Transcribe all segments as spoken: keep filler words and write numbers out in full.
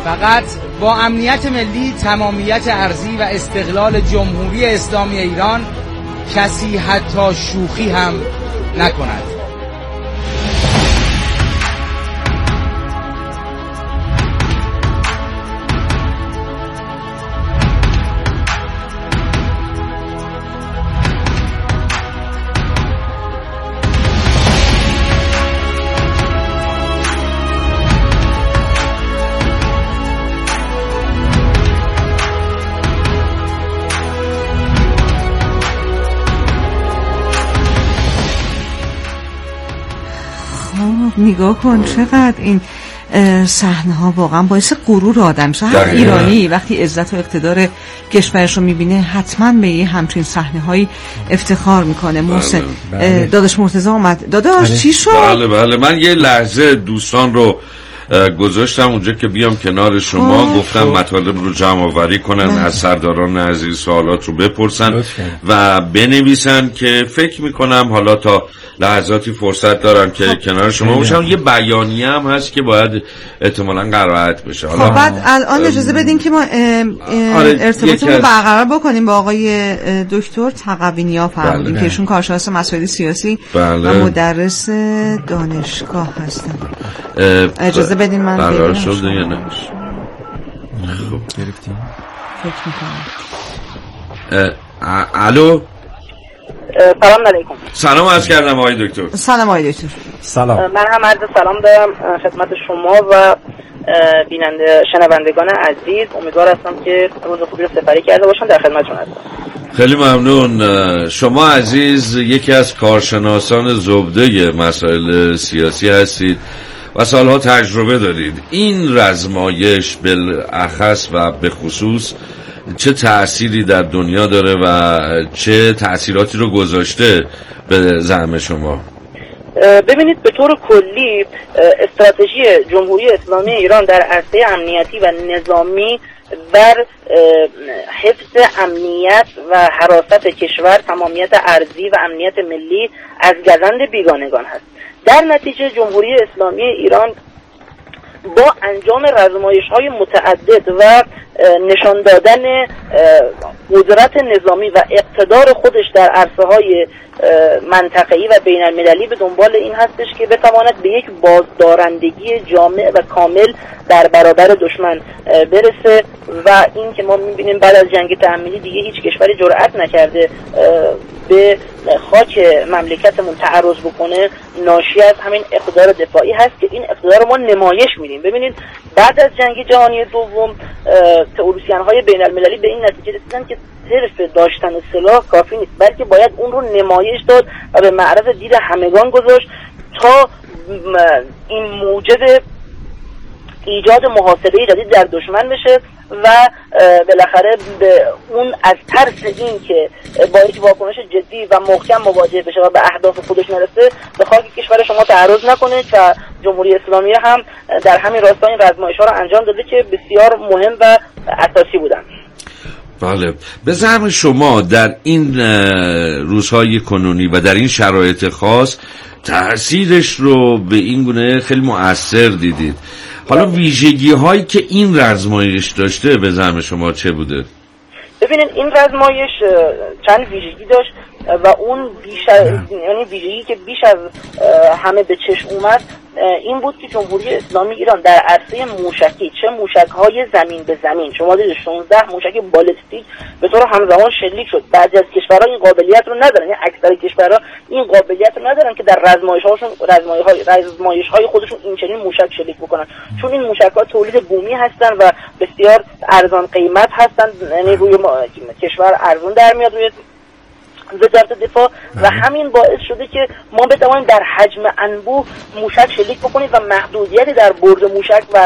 فقط با امنیت ملی، تمامیت ارضی و استقلال جمهوری اسلامی ایران کسی حتی شوخی هم نکند. نگاه کن چقدر این صحنه ها واقعا باعث غرور آدم میشه. هر ایرانی وقتی عزت و اقتدار کشورش رو میبینه حتما به یه همچین صحنه هایی افتخار میکنه. محسن بله. داداش مرتضی اومد. داداش بله. چی شد؟ بله بله من یه لحظه دوستان رو گذاشتم اونجا که بیام کنار شما خوب. گفتم خوب. مطالب رو جمع آوری کنن بله. از سرداران عزیز سوالات رو بپرسن لطفا. و بنویسن که فکر میکنم حالا تا لحظاتی فرصت دارم که خب. کنار شما باشم. یه بیانیه هم هست که باید احتمالاً قرائت بشه. حالا خب بعد الان اجازه بدین که ما ارتباطمون رو برقرار بکنیم با آقای دکتر تقوی‌نیا فرمودین که ایشون کارشناس مسائل سیاسی بله. و مدرس دانشگاه هستن. اجازه بدین من قرار شده یا نه؟ خب گرفتیم. فکر می‌کنم. الو سلام علیکم. سلام عرض کردم آقای دکتر. سلام آقای دکتر. سلام. من هم عرض سلام دارم خدمت شما و بیننده شنوندگان عزیز. امیدوار هستم که روز خوبی رو سپری کرده باشم. در خدمتتون هستم. خیلی ممنون. شما عزیز یکی از کارشناسان زبده مسائل سیاسی هستید و سالها تجربه دارید. این رزمایش بالاخص و به خصوص چه تأثیری در دنیا داره و چه تأثیراتی رو گذاشته به زعم شما؟ ببینید به طور کلی استراتژی جمهوری اسلامی ایران در عرصه امنیتی و نظامی بر حفظ امنیت و حراست کشور، تمامیت ارضی و امنیت ملی از گزند بیگانگان هست. در نتیجه جمهوری اسلامی ایران با انجام رزمایش‌های متعدد و نشان دادن قدرت نظامی و اقتدار خودش در عرصه‌های منطقه‌ای و بین‌المللی به دنبال این هستش که بتواند به یک بازدارندگی جامع و کامل در برابر دشمن برسه و این که ما می‌بینیم بعد از جنگ تحمیلی دیگه هیچ کشوری جرأت نکرده به خاک مملکتمون تعرض بکنه، ناشی از همین اقتدار دفاعی هست که این اقتدار ما نمایش میدیم. ببینید بعد از جنگ جهانی دوم تئوریسین‌های بین‌المللی به این نتیجه رسیدن که صرف داشتن سلاح کافی نیست، بلکه باید اون رو نمایش داد و به معرض دید همگان گذاشت تا این موجب ایجاد محاصره جدید در دشمن بشه و بالاخره به اون از ترس این که با یک واکنش جدی و محکم مواجه بشه و به اهداف خودش نرسه به خاک کشور شما تعرض نکنه و جمهوری اسلامی هم در همین راستا این رزمایش‌ها رو انجام داده که بسیار مهم و اساسی بودن. بله، به زعم شما در این روزهای کنونی و در این شرایط خاص تأثیرش رو به این گونه خیلی مؤثر دیدید. حالا ویژگی هایی که این رزمایش داشته به زعم شما چه بوده؟ ببینید این رزمایش چند ویژگی داشت و اون بیش از یعنی ویژگی که بیش از همه به چشم اومد این بود که جمهوری اسلامی ایران در عرصه موشکی چه موشک‌های زمین به زمین، شما دیدید شانزده موشک بالستیک به طور همزمان شلیک شد. بعضی از کشورها این قابلیت رو ندارن، یعنی اکثر کشورها این قابلیت رو ندارن که در رزمایش‌هاشون رزمایش‌های رزمایش‌های خودشون این چنین موشک شلیک بکنن، چون این موشک‌ها تولید بومی هستن و بسیار ارزان قیمت هستن، یعنی روی کشور ارزون در میاد روی وزارت دفاع و همین باعث شده که ما بتوانیم در حجم انبوه موشک شلیک بکنیم و محدودیتی در برد موشک و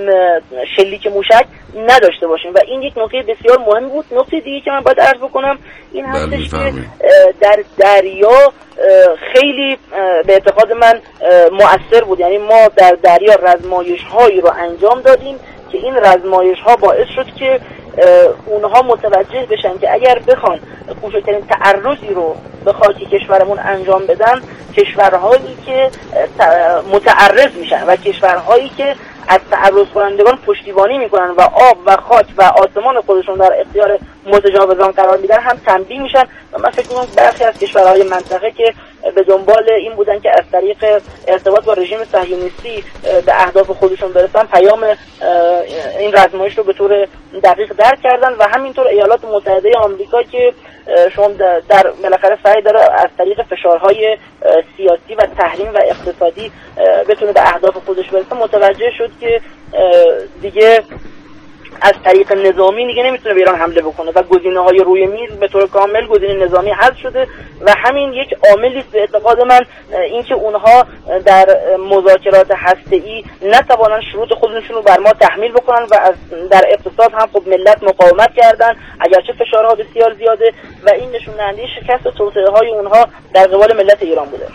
شلیک موشک نداشته باشیم و این یک نکته بسیار مهم بود. نکته دیگه که من باید عرض بکنم این هستش که در دریا خیلی به اعتقاد من مؤثر بود، یعنی ما در دریا رزمایش هایی رو انجام دادیم که این رزمایش ها باعث شد که اونها متوجه بشن که اگر بخوان کوچکترین تعرضی رو به خاک کشورمون انجام بدن، کشورهایی که متعرض میشن و کشورهایی که از تعرض کنندگان پشتیبانی میکنن و آب و خاک و آسمان خودشون در اختیار متجاوزان قرار میدن هم تنبیه میشن. و من فکر میکنم برخی از کشورهای منطقه که به دنبال این بودن که از طریق ارتباط با رژیم صهیونیستی به اهداف خودشون برسن، پیام این رزمایش رو به طور دقیق درک کردن و همینطور ایالات متحده آمریکا که شما در بالاخره سعی داره از طریق فشارهای سیاسی و تحریم و اقتصادی بتونه به اهداف خودش برسه، متوجه شد که دیگه از طریق نظامی دیگه نمیتونه به ایران حمله بکنه و گزینه‌های روی میز به طور کامل گزینه نظامی حذف شده و همین یک عاملی است به اعتقاد من، اینکه اونها در مذاکرات هسته‌ای نتوانن شروط خودشون رو بر ما تحمیل بکنن و از در اقتصاد هم خب ملت مقاومت کردن اگرچه فشارها بسیار زیاده و این نشون دهنده شکست توطئه‌های اونها در قبال ملت ایران بوده.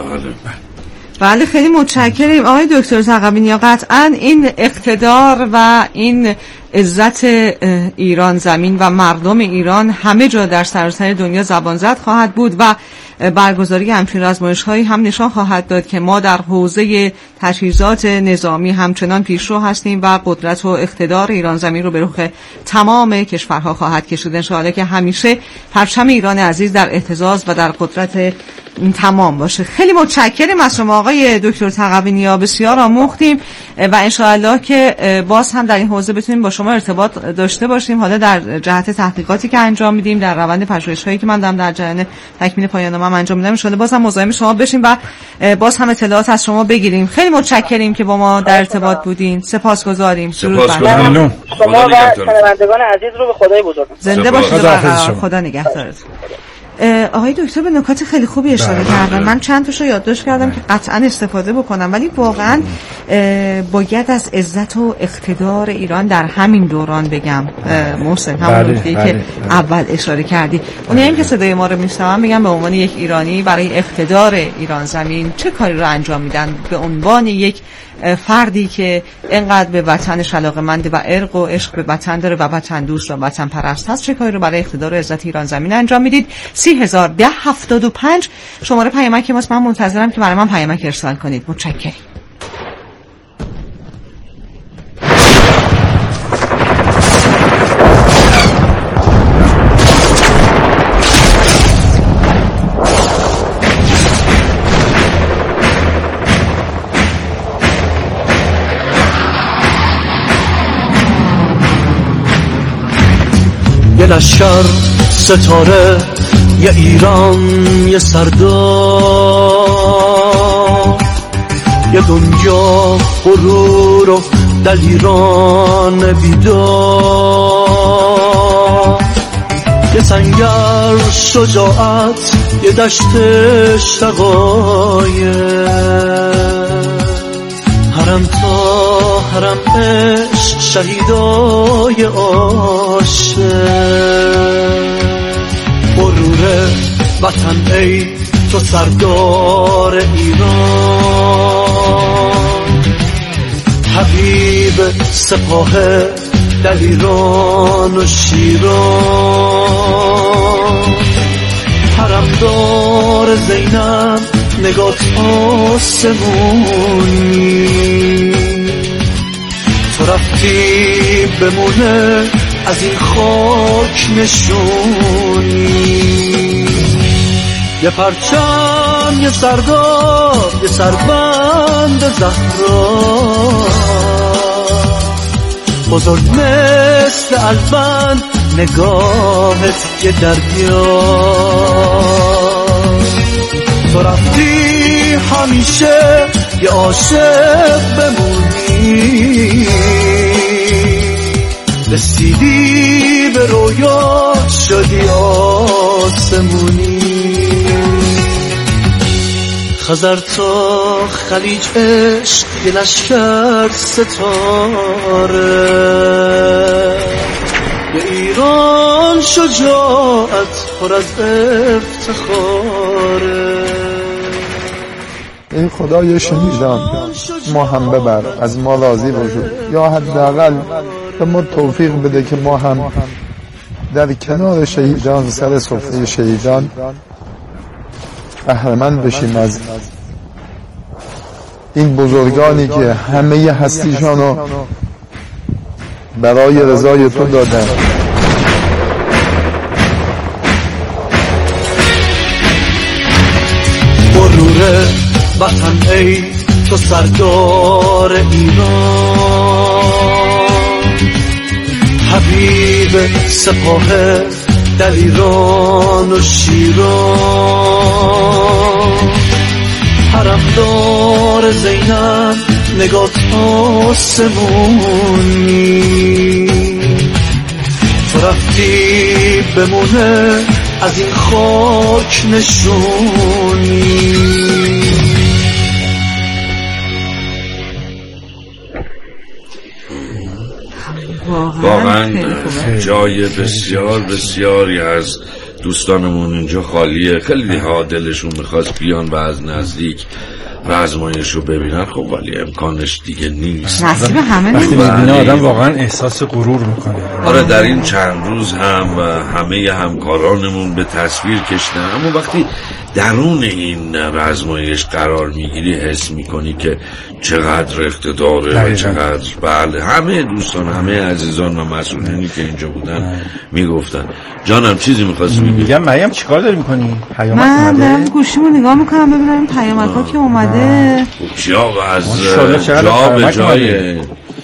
بله خیلی متشکریم آقای دکتر تقوی. قطعا این اقتدار و این عزت ایران زمین و مردم ایران همه جا در سراسر دنیا زبان زد خواهد بود و برگزاری همچین آزمایش‌هایی هم نشان خواهد داد که ما در حوزه تجهیزات نظامی همچنان پیشرو هستیم و قدرت و اقتدار ایران زمین رو به رخ تمام کشورها خواهد کشید ان شاءالله که همیشه پرچم ایران عزیز در اهتزاز و در قدرت تمام باشه. خیلی متشکرم از شما آقای دکتر تقوی، بسیار آموختیم و ان شاءالله که باز هم در این حوزه بتونیم با شما ارتباط داشته باشیم، حالا در جهت تحقیقاتی که انجام میدیم، در روند پژوهش‌هایی که من دارم در جریان تکمیل پایان‌نامه‌ام انجام میدم، ان شاءالله باز هم مزاحم شما بشیم و باز هم اطلاعات از شما بگیریم. خیلی متشکریم که با ما در ارتباط بودین. سپاسگزاریم. درود بر شما. شما و شنوندگان عزیز رو به خدای بزرگ. زنده باشید. خدا نگهدارتون. آقای دکتر به نکات خیلی خوبی اشاره کردن. من چند تاشو یادداشت کردم که قطعا استفاده بکنم، ولی واقعا باید از عزت و اقتدار ایران در همین دوران بگم محسن، همون نکته‌ای که اول اشاره کردی. اونایی که صدای ما رو میشنون میگم به عنوان یک ایرانی برای اقتدار ایران زمین چه کاری رو انجام میدن، به عنوان یک فردی که اینقدر به وطنش علاقه‌مند و عرق و عشق به وطن داره و وطن دوست و وطن پرست هست، چه کاری رو برای اقتدار و عزت ایران زمین انجام میدید؟ سی هزار ده هفتاد و پنج شماره پیامک ماست. من منتظرم که برای من پیامک ارسال کنید. متشکرم. یه لشکر ستاره، یه ایران، یه سردار، یه دنیا غرور و دلیران بیدار، یه سنگر شجاعت، یه دشت شقایق، حرم تا حرم عشق، شهیدای عاشق، غرور وطن ای تو سردار ایران، حبیب سپاه دلیران و شیران، حرمدار زینب نگاه آسمونی، تو رفتی بمونه از این خاک نشونی، یه پرچم، یه سردار، یه سربند زهرا، بزرگ مثل البند نگاهت یه دریا، تو رفتی همیشه یه عاشق بمونی، رسیدی به رویا شدی آسمونی، خزر تا خلیج عشق یه لشکر ستاره، یه ایران شجاعت پر از افتخاره. ای خدای شهیدان ما هم ببر، از ما راضی باشد، یا حداقل به ما توفیق بده که ما هم در کنار شهیدان سر سفره شهیدان بهره‌مند بشیم از این بزرگانی که همه هستیشانو برای رضای تو دادن. مرور وطن ای تو سردار ایران، حبیب سپاه در ایران و شیران، حرمدار زینب نگاه آسمونی، تو رفتی بمونه از این خاک نشونی. واقعا جای بسیار بسیاری از دوستانمون اینجا خالیه. خیلی ها دلشون میخواست بیان و از نزدیک رزمایش رو ببینن، خب ولی امکانش دیگه نیست. نصیب همه وقتی میبینه آدم واقعا احساس غرور میکنه. آره در این چند روز هم همه همکارانمون به تصویر کشیدن، اما وقتی درون این رزمایش قرار میگیری حس میکنی که چقدر اقتداره و چقدر بله. همه دوستان همه عزیزان و مسئولینی که اینجا بودن میگفتن. جانم چیزی میخواستی بگی؟ میگم مریم چیکار داری میکنی؟ پیامک من اومده؟ دارم گوشیمو نگاه میکنم ببینم پیامک‌ها که اومده. جا و از جا به جای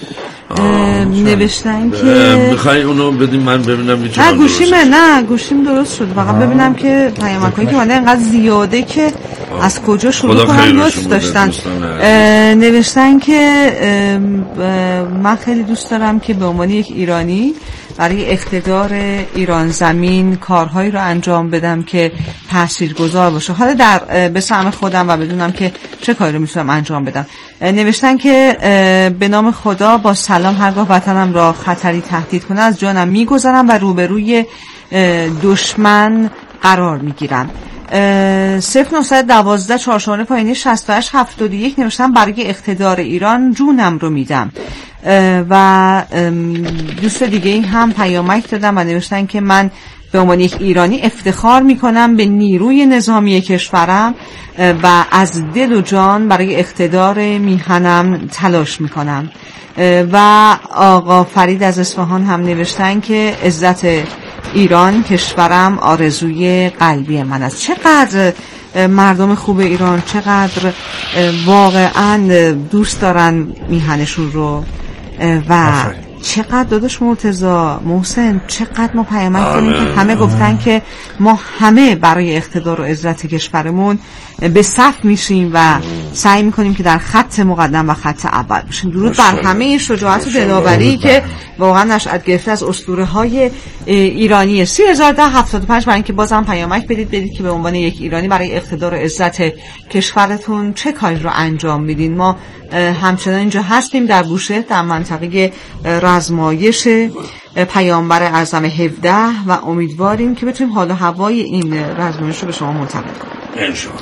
نوشتن که میخوای اونو بدیم من ببینم میتونم. نه گوشیم نه گوشیم درست شد، فقط ببینم که پیامک‌هایی که اومده انقدر زیاده که آه. از کجا شروع کنم. لطف داشتن نوشتن که من خیلی دوست دارم که به عنوان یک ایرانی برای اقتدار ایران زمین کارهایی رو انجام بدم که تاثیرگذار باشه، حالا در به سهم خودم و بدونم که چه کاری رو میتونم انجام بدم. نوشتن که به نام خدا با سلام هرگاه وطنم را خطری تهدید کنه از جانم میگذرم و روبروی دشمن قرار میگیرم. صفر نهصد و دوازده چهارشنبه پایینی شصت و هشت هفتاد و یک نوشتم برای اقتدار ایران جونم رو میدم. و دوست دیگه این هم پیامک دادم و نوشتن که من به عنوان یک ایرانی افتخار میکنم به نیروی نظامی کشورم و از دل و جان برای اقتدار میهنم تلاش میکنم. و آقا فرید از اصفهان هم نوشتن که عزت ایران کشورم آرزوی قلبی من است. چقدر مردم خوب ایران چقدر واقعا دوست دارن میهنشون رو و چقدر داداش مرتضی محسن چقدر ما پیامک داریم که همه گفتن که ما همه برای اقتدار و عزت کشورمون به صف میشیم و سعی میکنیم که در خط مقدم و خط اول باشیم. درود بر همه شجاعت و دلاوری که واقعا نشأت گرفته از اسطوره های ایرانی. سی هزار ده هفتاد و پنج برای اینکه بازم پیامک بدید بدید که به عنوان یک ایرانی برای اقتدار و عزت کشورتون چه کاری رو انجام میدین. ما همچنان اینجا هستیم در بوشهر در منطقه رزمایش پیامبر اعظم هفده و امیدواریم که بتونیم حال و هوای این رزمایش رو به شما منتقل کنیم انشاءالله.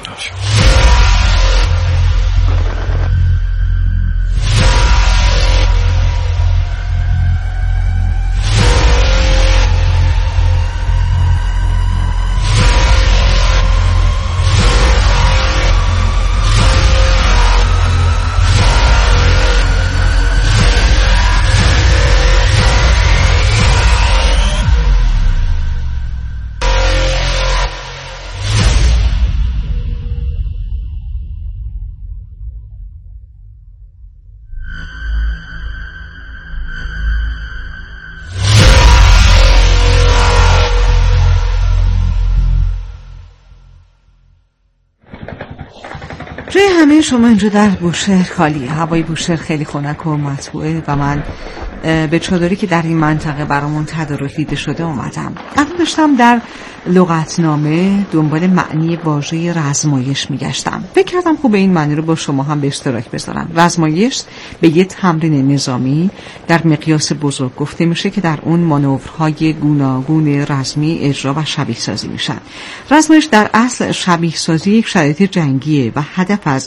جای همه شما اینجا در بوشهر خالیه. هوای بوشهر خیلی خنک و مطبوعه و من به چادری که در این منطقه برامون تدارک دیده شده اومدم. الان داشتم در لغتنامه دنبال معنی واژه رزمایش میگشتم. فکر کردم خوب این معنی رو با شما هم به اشتراک بذارم. رزمایش به یه تمرین نظامی در مقیاس بزرگ گفته میشه که در اون مانورهای گوناگون رزمی اجرا و شبیه سازی میشن. رزمایش در اصل شبیه سازی یک شرایط جنگیه و هدف از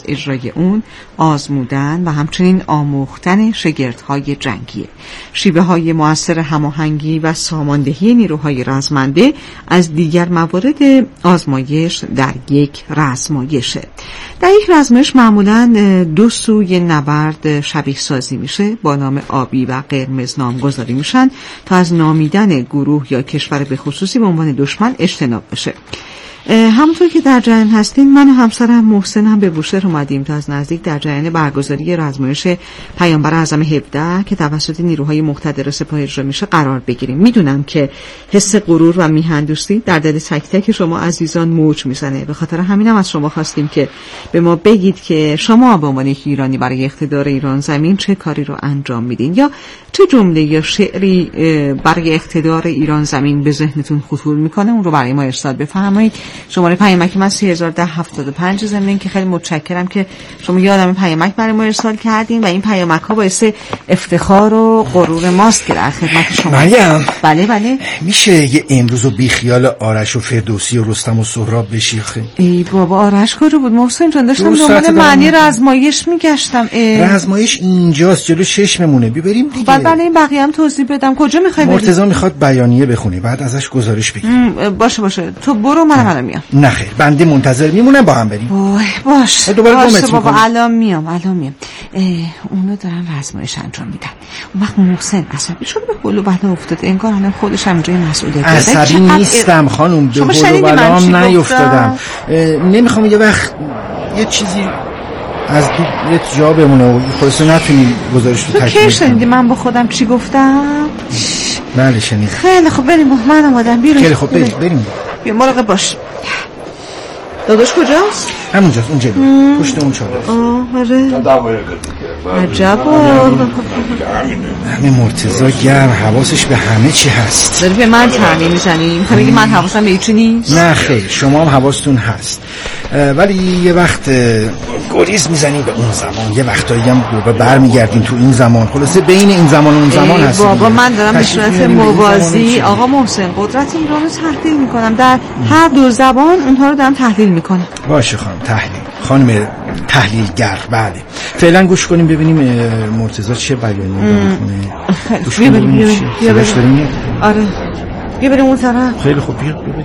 اجرای اون آزمودن و همچنین آموختن شگردهای جنگیه. شیوه های مؤثر هماهنگی و ساماندهی نیروهای رزمنده از دیگر موارد آزمایش در یک رزمایشه. در یک رزمایش معمولاً دو سوی نبرد شبیه سازی میشه، با نام آبی و قرمز نامگذاری میشن تا از نامیدن گروه یا کشور به خصوصی به عنوان دشمن اجتناب بشه. همونطور که در جریان هستین، من و همسرم محسن هم به بوشهر اومدیم تا از نزدیک در جریان برگزاری رزمایش پیامبر اعظم هفده که توسط نیروهای مقتدر سپاه اجرا میشه قرار بگیریم. میدونم که حس غرور و میهندوستی در دل تک تک شما عزیزان موج میزنه، به خاطر همینم از شما خواستیم که به ما بگید که شما به عنوان یک ایرانی برای اقتدار ایران زمین چه کاری رو انجام میدین، یا چه جمله یا شعری برای اقتدار ایران زمین به ذهنتون خطور میکنه، اون رو برای ما ارسال بفرمایید. شماره پیامک من سه هزار و ده هفتاد و پنج. ضمن که خیلی متشکرم که شما یه عالمه پیامک برای ما ارسال کردین و این پیامک ها باعث افتخار و غرور ماست که در خدمت شما. مریم، بله بله، میشه یه امروز و بی خیال آرش و فردوسی و رستم و سهراب بشی؟ خیلی ای بابا، آرش کجا بود محسن جان؟ داشتم دنبال معنی رزمایش میگشتم. رزمایش اینجاست جلو چشممونه، بریم دیگه. بعد برای این بقیه هم توضیح بدم. کجا میخوای بریم؟ مرتضی میخواد بیانیه بخونه، بعد ازش گزارش بگیریم. باشه باشه، تو برو، منم الان میام. نه خیر، بنده منتظر میمونم، با هم بریم. وای باش باشه بابا، الان میام الان میام. اونو دارن رزمایش انجام میدن. اون وقت محسن عصبی شد به قلو بلا افتاده، انگار الان خودش هم جای مسئولیت داره. عصبی نیستم خانم، به قلو بلام نیفتادم. نمیخوام یه وقت یه چیزی از یه جا بمونه و خودت نتونی گزارش رو تکمیل کنی. تو کی شنیدی من با خودم چی گفتم؟ بله شنیدم. خیلی خب بریم، من اومدم بیرون. خیلی خب بریم بریم. بیا مراقب باش. داداش کجاست؟ همونجاست، اونجا پشت اون چادر. آه آره. عجبا. همه مرتضی گرم حواسش به همه چی هست. داری به من تعمیم میزنی؟ میخوای بگی من حواسم به هیچی نیست؟ نه خیر، شما هم حواستون هست، ولی یه وقت گریز میزنی به اون زمان، یه وقتایی هم دوباره برمیگردین تو این زمان. خلاصه بین این زمان و اون زمان هست. بابا من دارم به صورت موازی آقا محسن قدرت ایران رو تحلیل میکنم، در هر دو زبان اونها رو دارم تحلیل میکنم. باشه خانم، تحلیل خانم تحلیلگر. بله فعلا گوش کنیم ببینیم مرتضی چه بیانیه میخونه. گوش کنیم ببینیم چی صداش داریم. آره بیا بریم اون طرف. خیلی خوب بیا ببین.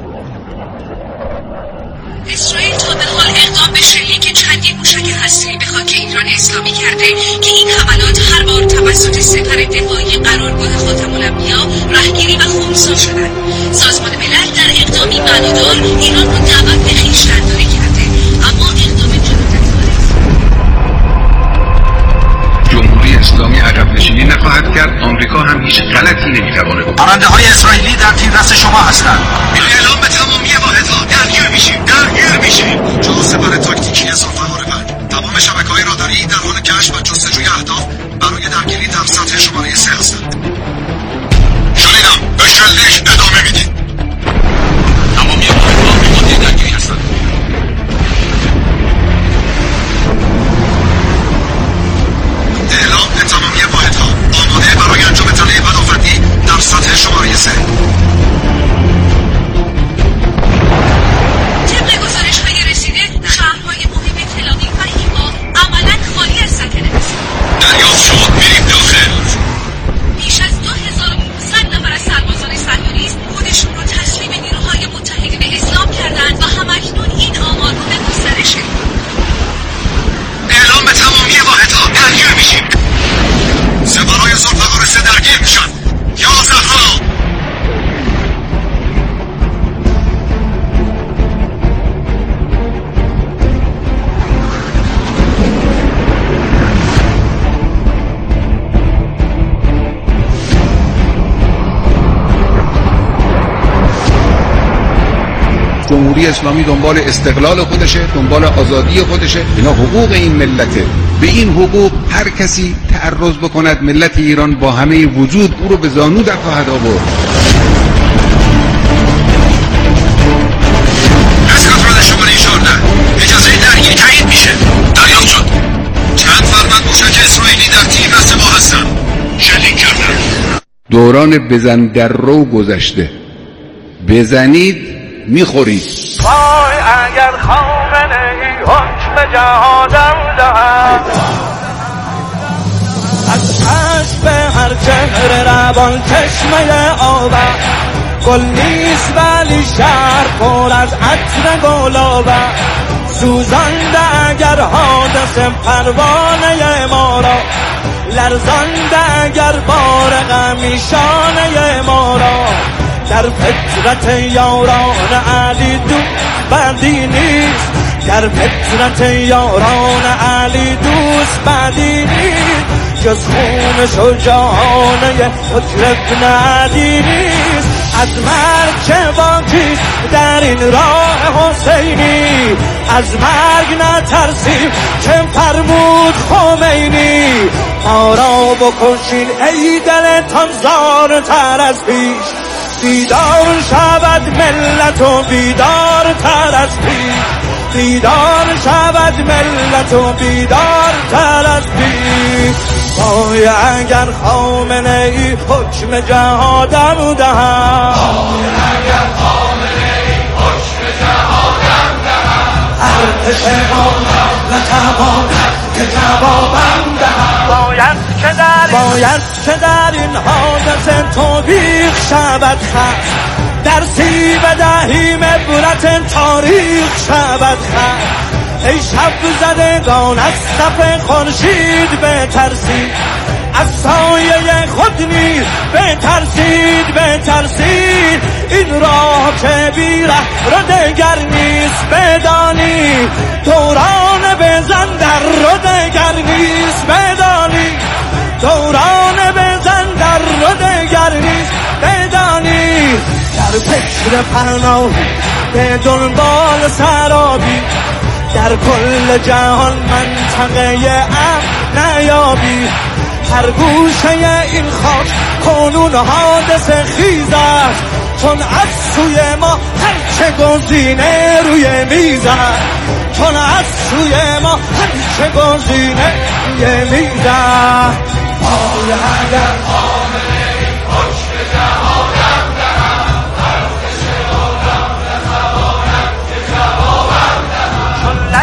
اسرائیل تا به حال اقدام به شلیک چندین موشک هسته‌ای به خاک ایران اسلامی کرده که این حملات هر بار توسط سپر دفاعی قرارگاه خاتم‌الانبیا رهگیری و خنثی شدند. سازمان ملل در اقدامی معنادار ایران را دعوت به خویشتن‌داری کرده، اما اقدام جداگانه جمهوری اسلامی عقب نشینی نخواهد کرد. آمریکا هم هیچ غلطی نمی‌تواند بکند. پرنده‌های اسرائیلی در تیررس شما هستند. اعلام به تمامی واحدها درگیر میشیم درگیر میشیم چهار سپر تاکتیکی ذوالفقار پنج تمام شبکه‌های راداری در حال کشف و جستجوی اهداف برای درگیری در سطح شماره سه هستند. شنیدم، به شلیک ادامه میدید. تمامی واحدها آماده درگیری هستند. اعلام به تمامی واحدها آماده برای انجام طلای پدافندی در سطح شماره سه. دریافت شد، میریم داخل. بیش از دو هزار و پانصد نفر از سربازان صهیونیست خودشون رو تسلیم نیروهای متحدین اسلام کردند و همکنون این آمار رو به گسترشه. اعلام به تمامی واحدها درگیر میشیم. سپرهای ذوالفقار سه درگیر میشن. یا زهرا جمهوری اسلامی دنبال استقلال خودشه، دنبال آزادی خودشه. اینا حقوق این ملته. به این حقوق هر کسی تعرض بکند ملت ایران با همه وجود او رو به زانو در خواهد آورد. از کنترل شماره چهارده اجازه درگیری تایید میشه. دریافت شد. چند فرمند موشک اسرائیلی در تیررس ما هستن. شلیک کردن. دوران بزن در رو گذشته. بزنید میخورید. وای اگر خامنه ای حکم جهادم دهد از عشق هر چهره روان چشمه آور گل نیست ولی شهر پر از عطر گلابه سوزانده اگر حادث پروانه ما را لرزانده اگر بار غمی شانه ما را در فطرت یاران علی دوست بدی نیست در فطرت یاران علی دوست بدی نیست جز خون شجاعانه حجر ابن عدی نیست از مرگ چه باقی در این راه حسینی از مرگ نترسیم چه فرمود خمینی ما را بکشین ای دلتان زارتر از پیش بیدار شود ملت و بیدار تر از پیش بیدار شود ملت و بیدار تر از پیش وای اگر خامنه ای حکم جهادم دهد وای اگر خامنه ای حکم جهادم دهد ارتش مادر نتواند که جوابم دهد باید که در باید که در این حادث توبیخ شود خط درسی بدهیم عبرت تاریخ شود خط ای شب زدگان از صف خورشید بترسید از سایه خود نیز بترسید بترسید این راه که بی ره رو دگر نیست بدانی دوران بزن در رو دگر نیست بدانی دوران بزن در رو دگر نیست بدانی در فکر پناه به دنبال سرابی در کل جهان منطقه امن نیابی هر گوشه این خاک کنون حادث خیز است چون از سوی ما هرچه گزینه روی میز است چون از سوی ما هرچه گزینه روی میز است وای اگر خامنه ای حکم جهادم دهد ارتش آدم نتواند که جوابم دهد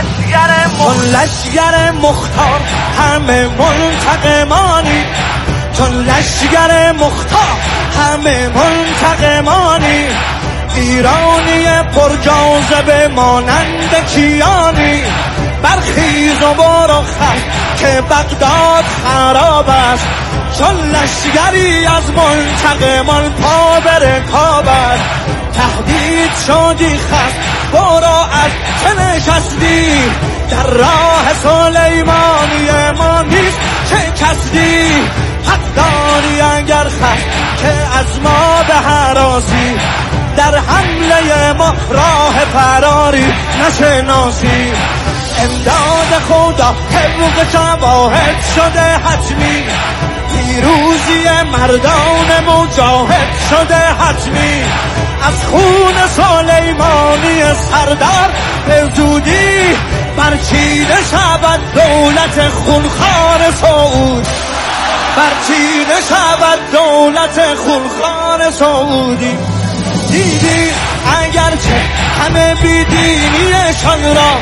چون لشگر مختار همه منتقمانی چون لشگر مختار همه منتقمانی ایرانی پر جاذبه مانند کیانی برخیز و برو خط که بغداد خراب است چون لشگری از منتقمان پا به رکاب است تهدید شدی خست برو از که نشستی در راه سلیمانی ما نیست چه کسدی حق داری اگر خست که از ما به هراسی در حمله ما راه فراری نشناسی امداد خدا طبق شواهد شده حتمی پیروزی مردان مجاهد شده حتمی از خون سلیمانی سردار به زودی برچیده شود دولت خونخوار سعود برچیده شود دولت خونخوار سعودی دیدی اگرچه همه بیدینیشان را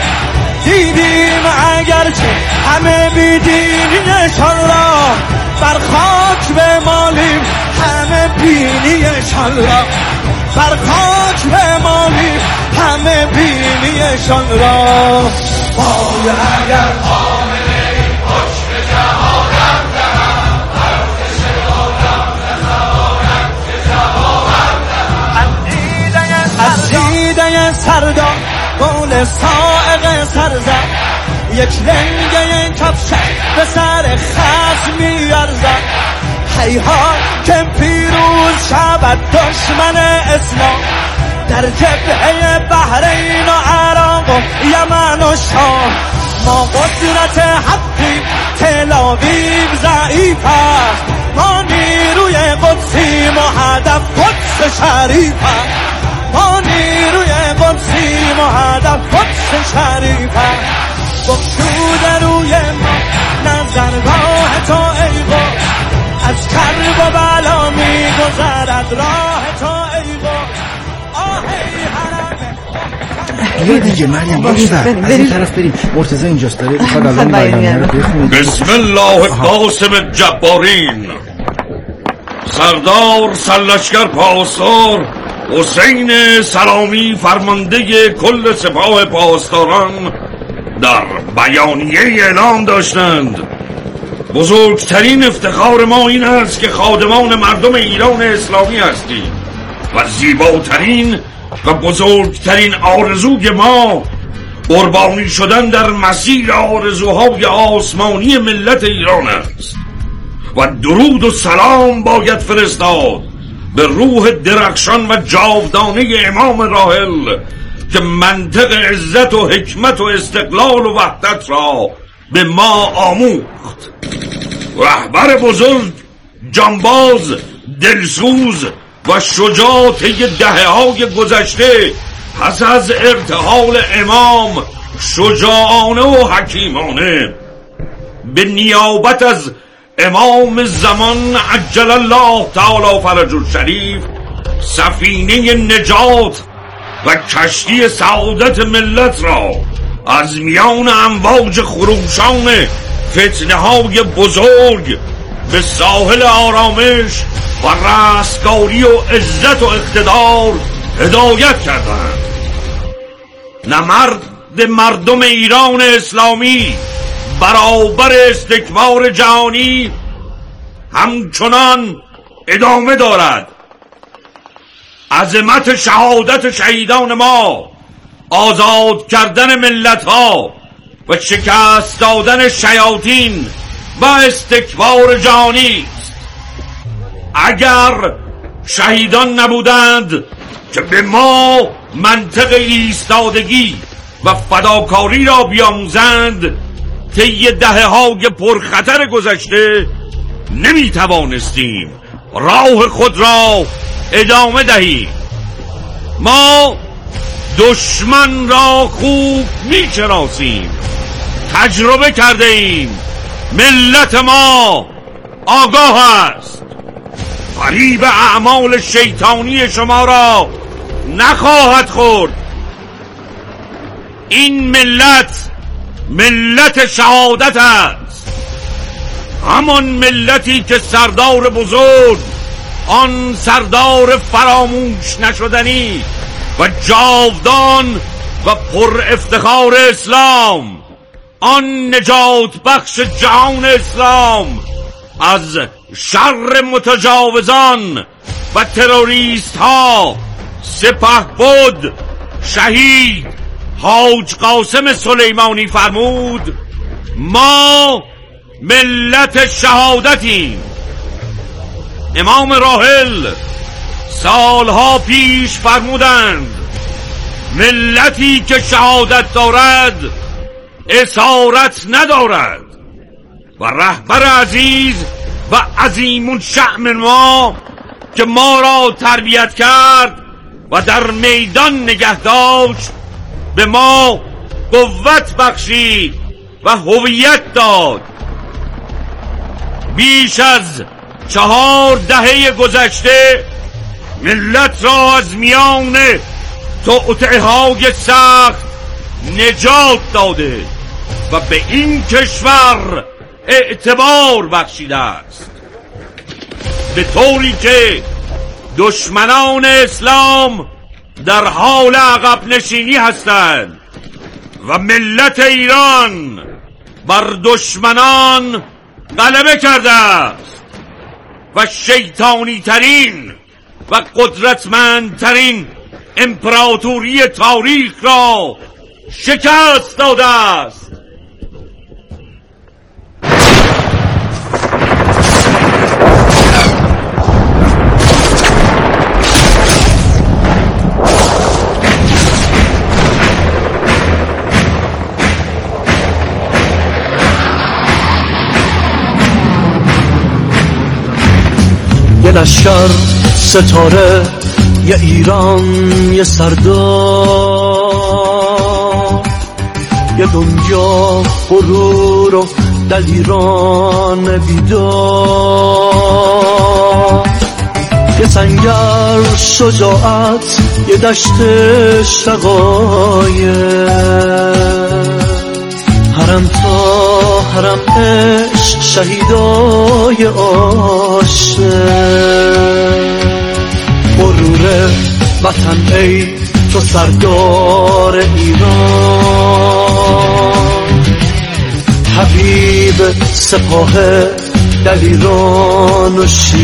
دیدیم اگرچه همه بیدینیشان را بر خاک بمالیم همه بینیشان را بر خاک بمالیم همه بینیشان را وای اگر خامنه ای حکم جهادم دهد ارتش آدم نتواند که جوابم دهد از دیده سردار گل سائق سرزد یک لنگه کفشک به سر خصم میارزد هیهات که پیروز شود دشمن اسلام در جبهه بحرین و عراق و یمن و شام ما قدرت حقی تل آویو ضعیف است ما نیروی قدسیم و هدف قدس شریف است ما نیروی قدسیم و هدف قدس شریف است بخشوده روی ما نظرگاه تو ای قدس از کرب و بلا می گذرد راه تو ای قدس آه ای حرم بیا دیگه مریم باش از این طرف بریم. مرتضی اینجاست داره میخواد الان بیانیه رو بخونید. بسم الله قاسم جبارین سردار سرلشکر پاسدار حسین سلامی فرمانده کل سپاه پاسداران در بیانیه اعلام داشتند بزرگترین افتخار ما این است که خادمان مردم ایران اسلامی هستیم و زیباترین و بزرگترین آرزوی ما قربانی شدن در مسیر آرزوهای آسمانی ملت ایران است و درود و سلام باید فرستاد به روح درخشان و جاودانه امام راحل که منطق عزت و حکمت و استقلال و وحدت را به ما آموخت. رهبر بزرگ، جانباز، دلسوز و شجاع طی دهه‌های گذشته پس از ارتحال امام شجاعانه و حکیمانه به نیابت از امام زمان عجل الله تعالی فرجه الشریف سفینه نجات و کشتی سعادت ملت را از میان امواج خروشان فتنه های بزرگ به ساحل آرامش و رستگاری و عزت و اقتدار هدایت کردند. نبرد مردم ایران اسلامی برابر استکبار جهانی همچنان ادامه دارد. عظمت شهادت شهیدان ما آزاد کردن ملت ها و شکست دادن شیاطین و استکبار جهانی است. اگر شهیدان نبودند که به ما منطق ایستادگی و فداکاری را بیاموزند طی دهه‌های پرخطر گذشته نمی توانستیم راه خود را ادامه دهیم. ما دشمن را خوب می شناسیم، تجربه کرده ایم. ملت ما آگاه است، فریب اعمال شیطانی شما را نخواهد خورد. این ملت ملت شهادت است، همان ملتی که سردار بزرگ، آن سردار فراموش نشدنی و جاودان و پر افتخار اسلام، آن نجات بخش جهان اسلام از شر متجاوزان و تروریست ها سپهبد شهید حاج قاسم سلیمانی فرمود: ما ملت شهادتیم. امام راحل سالها پیش فرمودند ملتی که شهادت دارد اسارت ندارد و رهبر عزیز و عظیم الشأن ما که ما را تربیت کرد و در میدان نگه داشت به ما قوت بخشید و هویت داد. بیش از چهار دهه گذشته ملت را از میان توطئه‌های سخت نجات داده و به این کشور اعتبار بخشیده است، به طوری که دشمنان اسلام در حال عقب نشینی هستند و ملت ایران بر دشمنان غلبه کرده است و شیطانی ترین و قدرتمندترین امپراتوری تاریخ را شکست داده است. یه لشکر ستاره، یه ایران، یه سردار، یه دنیا غرور و دلیران بیدار، یه سنگر شجاعت یه دشت شقایق، حرم تا حرم عشق شهیدای عاشق. غرور وطن ای تو سردار ایران، حبیب سپاه دلیران و شیر